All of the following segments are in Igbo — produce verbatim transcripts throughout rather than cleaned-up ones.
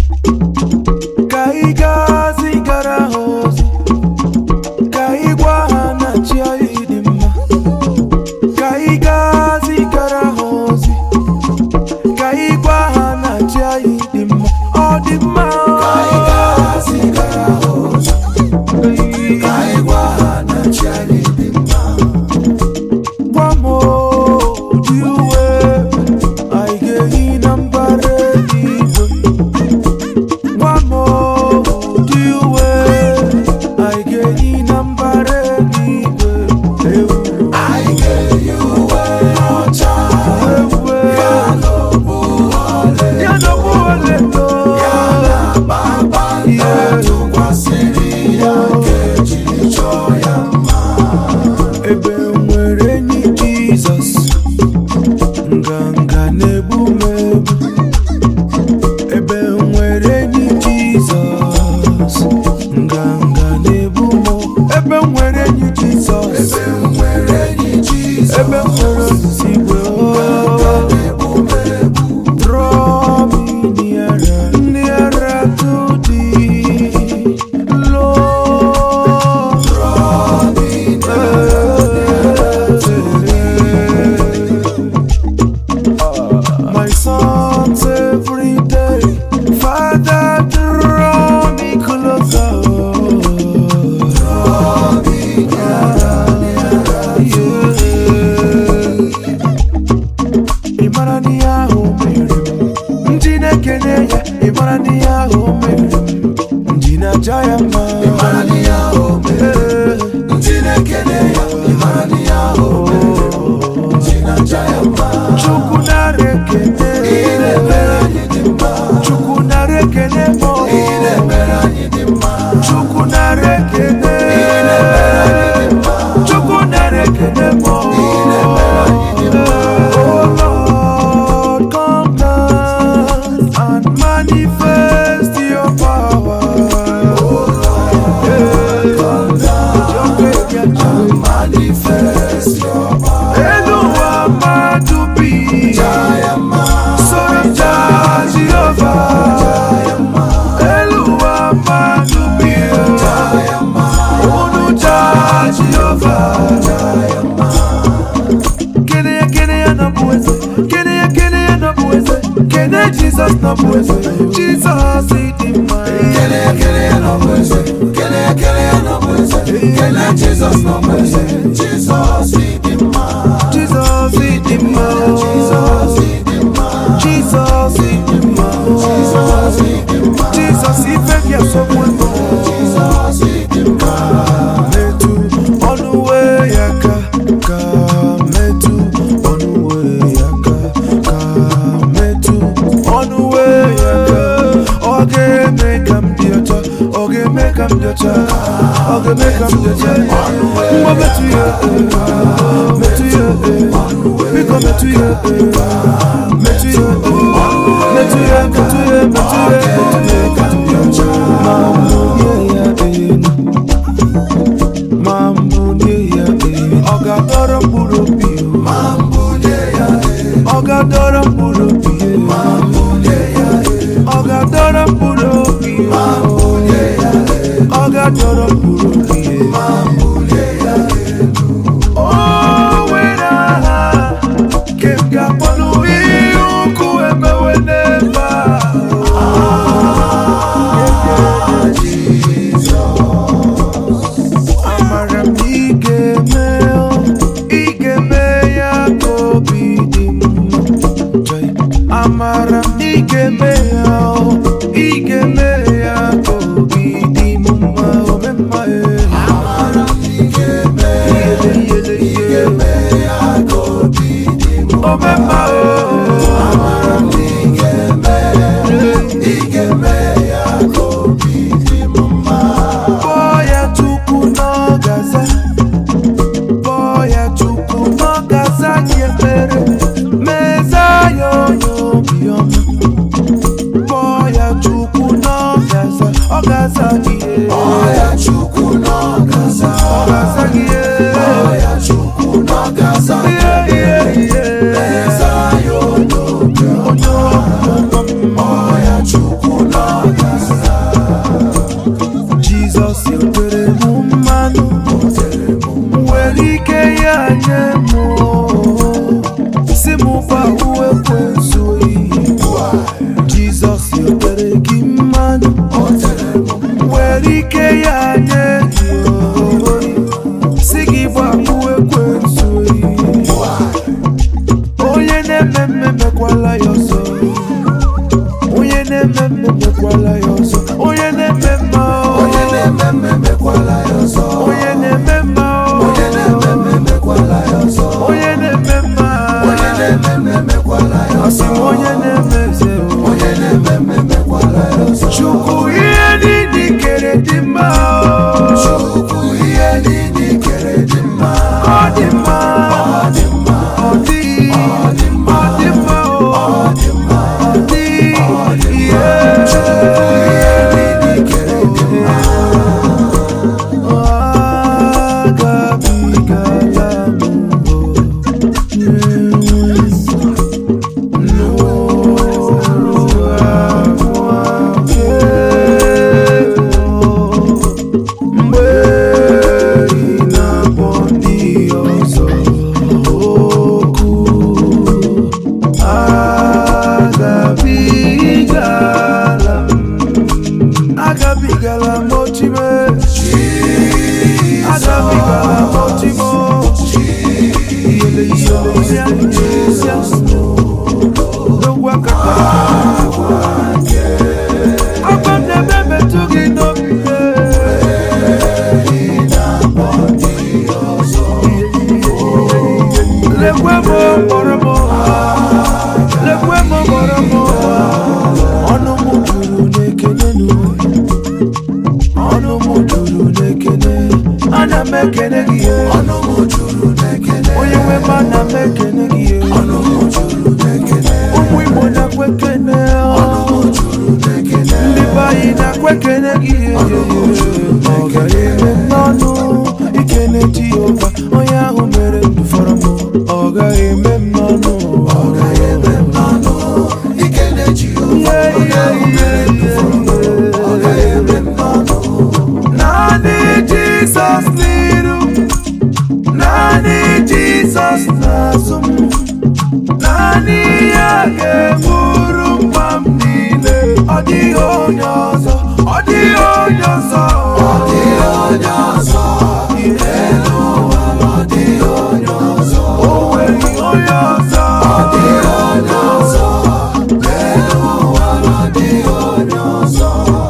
Kaigazi garahozi Kaigwana chiaidima Kaigazi garahozi Kaigwana chiaidima Odima Kaigazi garahozi Kaigwana chiaidima Wamo diwe Aige inambare Jayama, Imania Home, Jina Kenea, Imania Home, Jina Jayama, Chukunare Kene, Ile Berani Dimba, Chukunare Kene, Ile Berani Dimba, Chukunare Kene, Ile Berani Dimba, Chukunare Kene, Ile Berani Dimba. Oh Lord, come down and manifest your power. Manifest your power. Eluwa madubi Jayama, Soja Jehovah Jayama, Eluwa madubi Jayama, Onuja Jehovah Jayama. Kene ya kene ya na buweze, kene ya kene ya na buweze, kene Jesus na buweze, Jesus idima. Kene ya kene ya na buweze, kene ya kene ya na buweze, kene Jesus na buweze, Jesus idima. Jesus idima. Jesus idima. Jesus idima. Jesus idima. Jesus ifekia so mwendo. Jesus idima. Metu onuwe yaka, ka metu onuwe yaka, ka metu onuwe yaka. Oge make am diota, oge make am diota, oge make am diota. Mwa metu ye, metu ye, biko metu ye, metu ye, metu ye, metu ye, metu ye. Mambo ye ya e, oga dora burobi, mambo ye ya e, oga dora burobi, mambo ye ya e, oga dora burobi, mambo ye ya e, oga dora burobi, mambo ye ya e. Oh wena, kemga ponu iuku eme weneva. Ah, Jesus. Amaram igemeo, igeme ya kobidim. Amaram igemeo, igeme ya kobidim. Amaram igeme, igeme ya kobidim. Amaram igeme, igeme ya kobidim. Boya tuku no gaza, boya tuku no gaza nyepere, meza yo yo biyom. Boya tuku no gaza, o gaza gie. Boya tuku no gaza, o gaza gie. Boya tuku no gaza, yeah yeah yeah. Meza yo yo biyom. Boya tuku no tere gị mmanụ nwere ike ya nye si gị gbapụ ekwensu onye na-eme mme mekwala ya ọzọ onye na-eme mme mekwala ya ọzọ onye na-eme mma onye na-eme mme mekwala ya ọzọ onye na-eme mma onye na-eme mme mekwala ya ọzọ onye na-eme mma onye na-eme mme mekwala ya ọzọ onye na-eme eze onye na-eme mme mekwala ya ọzọ Chukwu ihe niile kere dị mma Chukwu ihe niile kere dị mma ọ dị mma ọ dị mma ọ dị ọ dị mma ọ dị mma ọ dị ihe Chukwu ihe niile kere dị mma agabigala Agabigala mochime Agabigala mochimo Yele yele Jesus The wakata Abam ne bebe tugi no bide Le kwemo moromo Le kwemo moromo Ono muturu nekenenu Ono muturu nekene Ana mekene giye Ono muturu nekene Oye wema na mekene giye Ono muturu nekene Umu imo na kwekene Ono muturu nekene Libayi na kwekene giye Ono muturu nekene Nonu ikene Jehova Oya umere nduforomo Oga ime mnonu Oga ime mnonu Ikene Jehova Oya umere nduforomo Oga ime mnonu Nani Jesus liru Nani Jesus nasum Nani yage muru mamnile Odi onyozo Odi onyozo Odi onyozo Ireno Odi onyozo Owe onyozo Odi onyozo Ireno Odi onyozo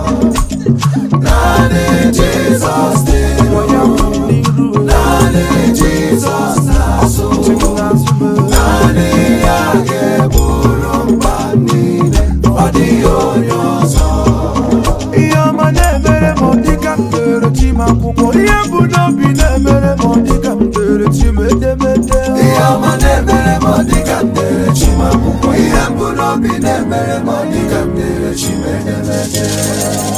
Nani Jesus liru Nani Jesus nasum Nani yage muru mamnile Odi onyozo Iyama nemere modika mtere chima kuko Iyabu nobi nemere modika mtere chima edemede Iyama nemere modika mtere chima kuko Iyabu nobi nemere modika mtere chima edemede